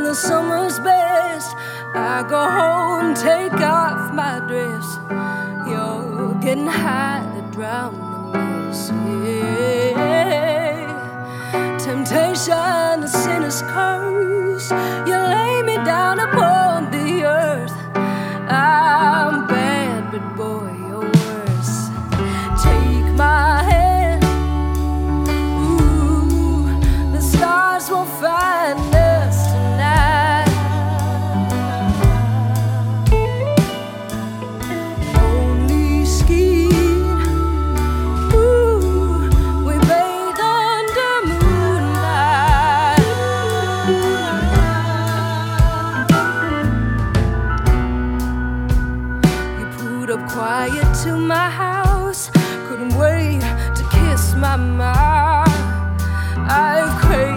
the summer's best. I go home, take off my dress. You're getting high to drown the mess. Yeah. Temptation, a sinner's curse. You lay me down upon the earth. I'm bad, but boy, you're worse. Take my hand. Ooh, the stars won't find us tonight. Lonely skin. Ooh, we bathe under moonlight. You put up quiet to my house. Couldn't wait to kiss my mouth. I've craved